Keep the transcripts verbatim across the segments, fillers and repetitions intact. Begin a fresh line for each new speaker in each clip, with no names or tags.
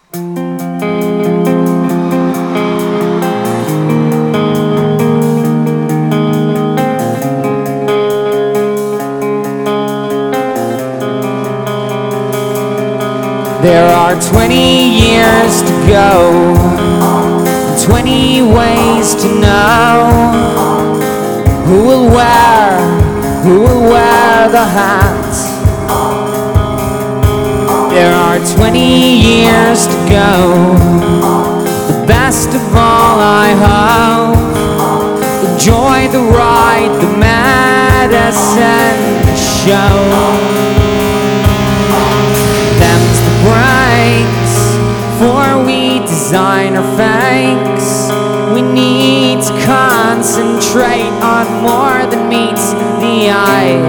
There are twenty years to go, and twenty ways to know who will wear, who will wear the hat. There are twenty years to go. The best of all, I hope, the joy, the ride, the medicine show. Them's the breaks, for we design our fakes. We need to concentrate on more than meets the eye.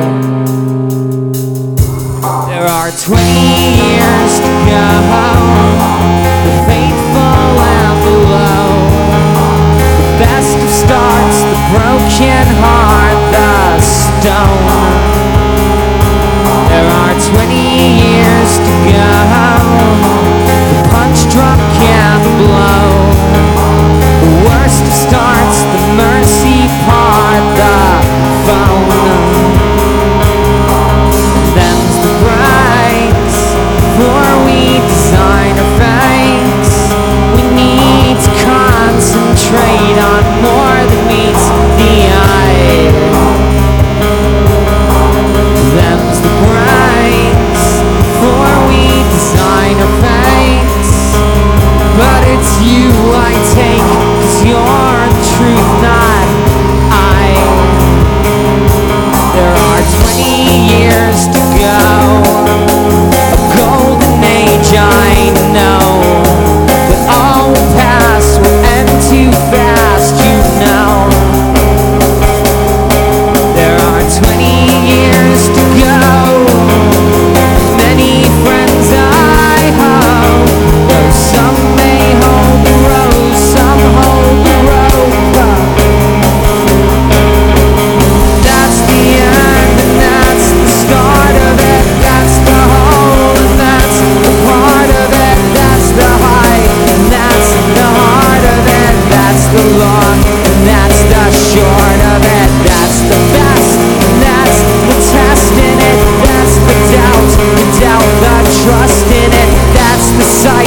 There are twenty years to go, the faithful and the low, the best of starts, the broken heart, the stone. There are twenty years to go, the punch drunk and the blow, the worst of starts, the mercy part, the phone. Them's the breaks, for we design our fakes. We need to concentrate on more than meets the eye. Them's the breaks, for we design our fakes. But it's you I take, 'cause you're the truth, not I. There are twenty years to go, a golden age I know, but all will pass, will end too fast, you know. There are twenty years to go, many friends I hope, though some may hold the rose, some hold the rope. That's the end and that's the start of it, that's the whole and that's the part of it, that's the high and that's the heart of it, that's the long and that's the short of it, that's the best and that's the test in it, that's the doubt, the doubt, the trust in it, that's the sight.